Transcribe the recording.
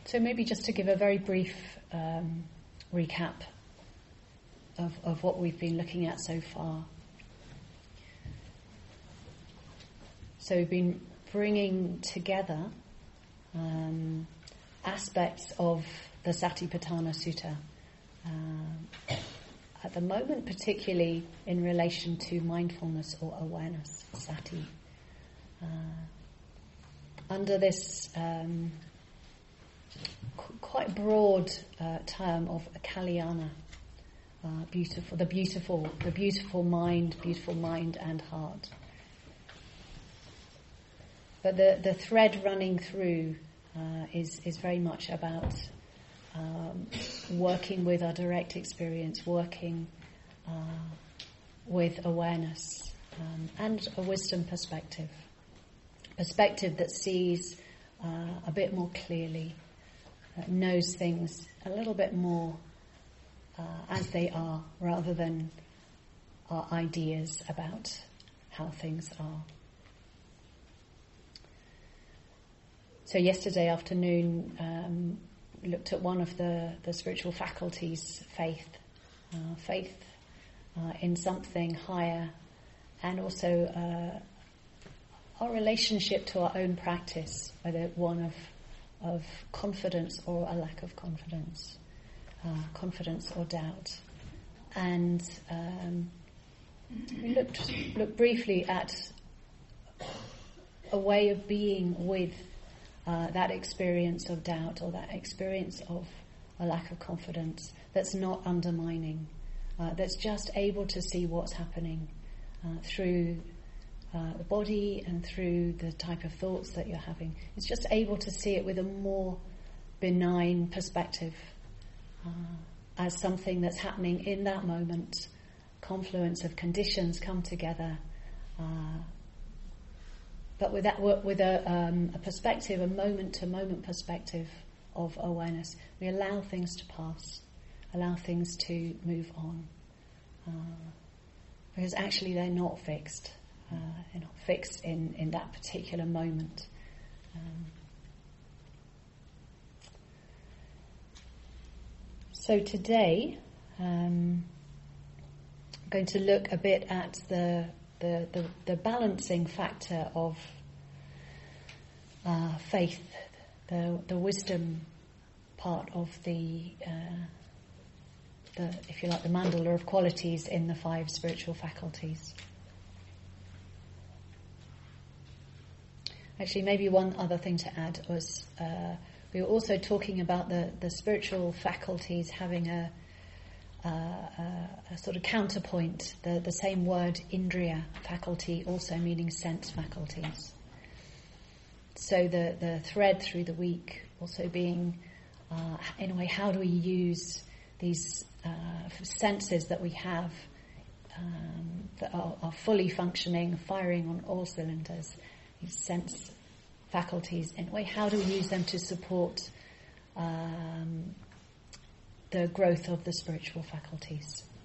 So maybe just to give a very brief recap of what we've been looking at so far. So we've been bringing together aspects of the Satipatthana Sutta. At the moment, particularly in relation to mindfulness or awareness, sati. Under this quite broad term of kalyana, the beautiful mind and heart. But the thread running through is very much about working with our direct experience, working with awareness and a wisdom perspective that sees a bit more clearly, knows things a little bit more as they are, rather than our ideas about how things are. So yesterday afternoon, we looked at one of the spiritual faculties, faith in something higher, and also our relationship to our own practice, whether one of confidence or a lack of confidence, confidence or doubt. And we looked briefly at a way of being with that experience of doubt or that experience of a lack of confidence that's not undermining, that's just able to see what's happening through the body and through the type of thoughts that you're having. It's just able to see it with a more benign perspective as something that's happening in that moment. Confluence of conditions come together, but with a perspective, a moment-to-moment perspective of awareness, we allow things to pass, allow things to move on, because actually they're not fixed. They're not fixed in that particular moment. So today, I'm going to look a bit at the balancing factor of faith, the wisdom part of the if you like, the mandala of qualities in the 5 spiritual faculties. Actually, maybe one other thing to add was we were also talking about the spiritual faculties having a sort of counterpoint, the same word, indriya, faculty, also meaning sense faculties. So the thread through the week also being, in a way, how do we use these senses that we have that are fully functioning, firing on all cylinders, these sense faculties, in a way, how do we use them to support the growth of the spiritual faculties?